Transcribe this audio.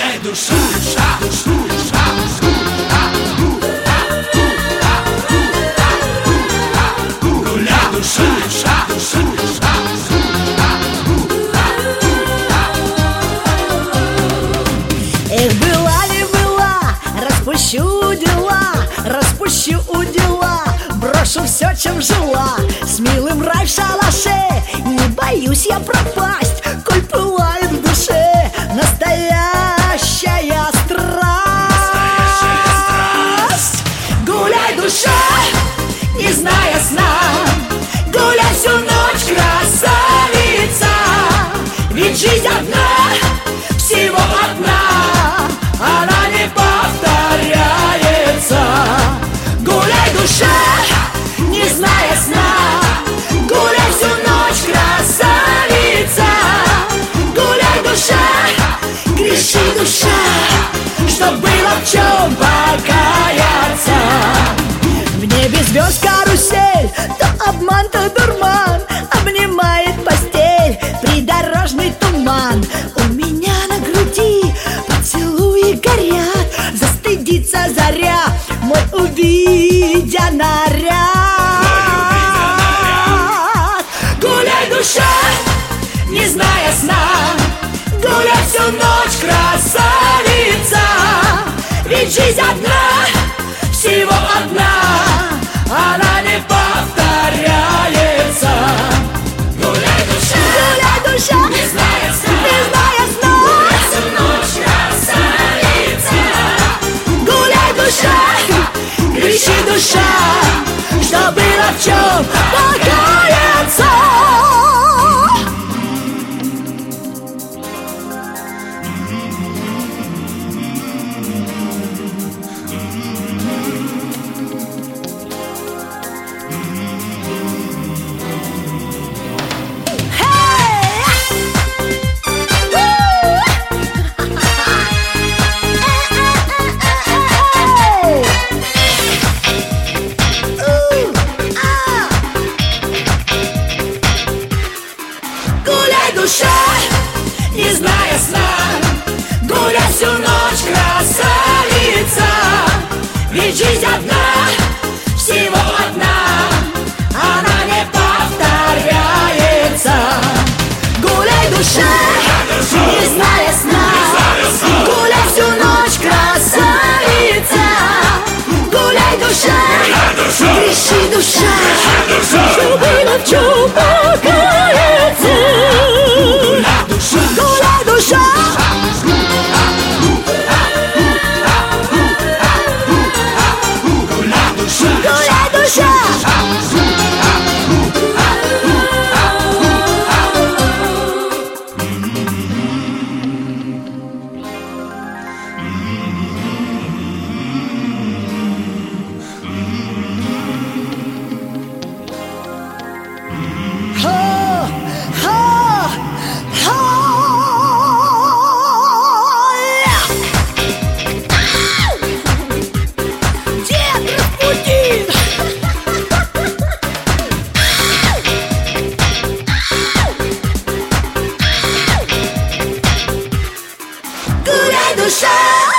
Гуляй, душа, душа, душа, гуляй, душа, душа, душа. Эх, была ли была, распущу дела, распущу дела, брошу все, чем жила, с милым рай в шалаше. Не боюсь я пропасть, коль пылает в душе настоящая страсть. Гуляй, душа, не зная сна, гуляй всю ночь, красавица, ведь жизнь одна, всего одна, она не повторяется. Гуляй, душа, не зная сна, гуляй всю ночь, красавица. Гуляй, душа, греши, душа, чтоб было в чем покаяться. В небе звезд карусель, то обман, то дурман, обнимает постель придорожный туман. У меня на груди поцелуи горят, застыдится заря, мой увидя наряд. Гуляй, душа, не зная сна, гуляй всю ночь, красавица, ведь жизнь одна, всего одна, она не повторяется. Гуляй, душа, не зная сна, гуляй всю ночь, красавица. Гуляй, душа, греши, душа, что было в чем покаяться. Душа, не зная сна, гуляй всю ночь, красавица, ведь жизнь одна, всего одна, она не повторяется. Гуляй, душа, не зная сна, гуляй всю ночь, красавица. Гуляй, душа, греши, душа, что было в чем покаяться. Гуляй, душа, гуляй, душа. Душа.